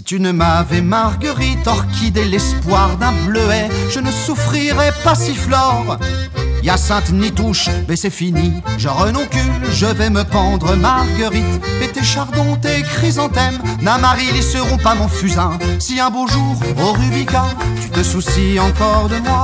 tu ne m'avais Marguerite, orchidée, l'espoir d'un bleuet, je ne souffrirais pas sifflore. Hyacinthe n'y touche, mais c'est fini, je renoncule, je vais me pendre Marguerite. Et tes chardons, tes chrysanthèmes, n'amaryllis seront pas mon fusain. Si un beau jour, au Rubica, tu te soucies encore de moi,